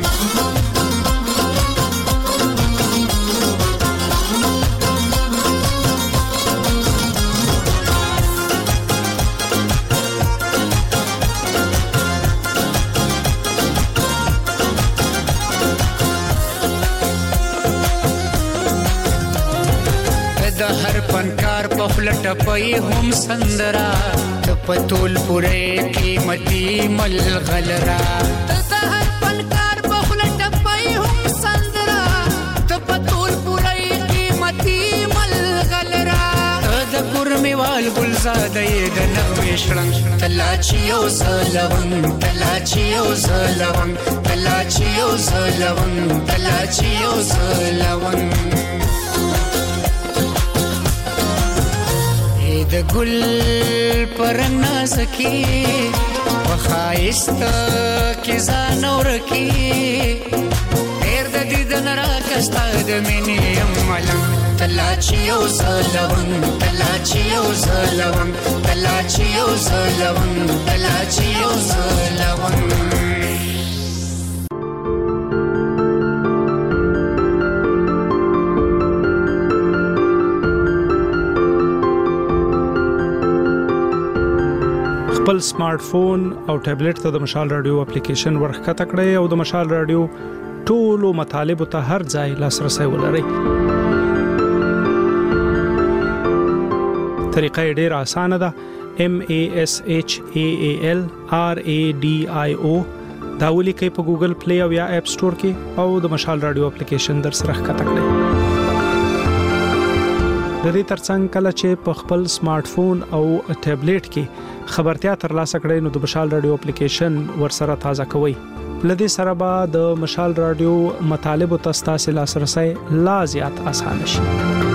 فنکار په فلټ پي هم سندرا ته پتول پوره قیمتي مل غلرا ته هر فنکار په فلټ پي هم سندرا ته پتول پوره قیمتي مل غلرا ته ګرمي وال ګلزاده د نغمه شړنګ تلاچیو زلون تلاچیو زلون تلاچیو زلون تلاچیو زلون د ګل پر نازکی وخایست کی زانور کی هر د دې د نرا کستا د مینې ملنګ تلاچیو زلون تلاچیو زلون تلاچیو زلون تلاچیو زلون خپل سمارټ فون او ټابلیټ ته د مشال رادیو اپلیکیشن ورخکته کړئ او د مشال رادیو ټولو مطالب ته هر ځای لاسرسي ولرئ. طریقه ډیره اسانه ده. M A S H A A L R A D I O دا ولیکئ په ګوګل پلی او یا اپ سٹور کې او د مشال رادیو اپلیکیشن در سره ښکته کړئ. د دې ترڅنګ کله چې په خپل سمارټ فون او ټابلیټ کې خبرتیا ترلاسه کړئ نو د مشال رادیو اپلیکیشن ورسره تازه کوئ. لدې سره به د مشال رادیو مطالب او تاسو لاسرسي لا زیات اسانه شي.